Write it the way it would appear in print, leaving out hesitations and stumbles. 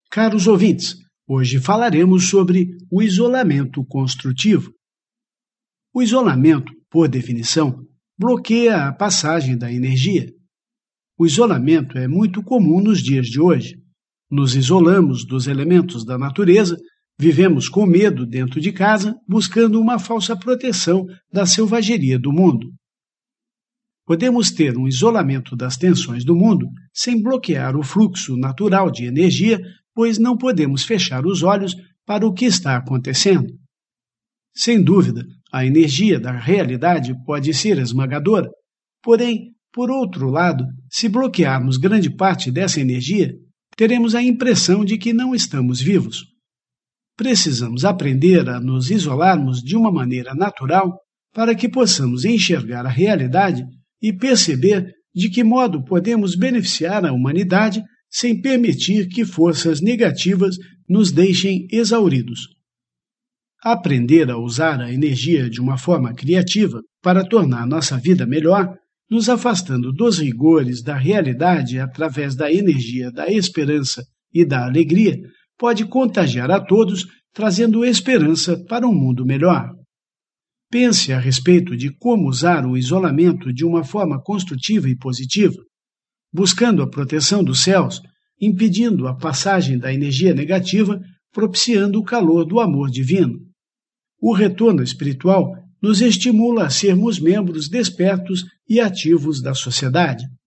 Caros ouvintes, hoje falaremos sobre o isolamento construtivo. O isolamento, por definição, bloqueia a passagem da energia. O isolamento é muito comum nos dias de hoje. Nos isolamos dos elementos da natureza, vivemos com medo dentro de casa, buscando uma falsa proteção da selvageria do mundo. Podemos ter um isolamento das tensões do mundo sem bloquear o fluxo natural de energia, pois não podemos fechar os olhos para o que está acontecendo. Sem dúvida, a energia da realidade pode ser esmagadora, porém, por outro lado, se bloquearmos grande parte dessa energia, teremos a impressão de que não estamos vivos. Precisamos aprender a nos isolarmos de uma maneira natural para que possamos enxergar a realidade e perceber de que modo podemos beneficiar a humanidade sem permitir que forças negativas nos deixem exauridos. Aprender a usar a energia de uma forma criativa para tornar nossa vida melhor, nos afastando dos rigores da realidade através da energia da esperança e da alegria, pode contagiar a todos, trazendo esperança para um mundo melhor. Pense a respeito de como usar o isolamento de uma forma construtiva e positiva, buscando a proteção dos céus, impedindo a passagem da energia negativa, propiciando o calor do amor divino. O retorno espiritual nos estimula a sermos membros despertos e ativos da sociedade.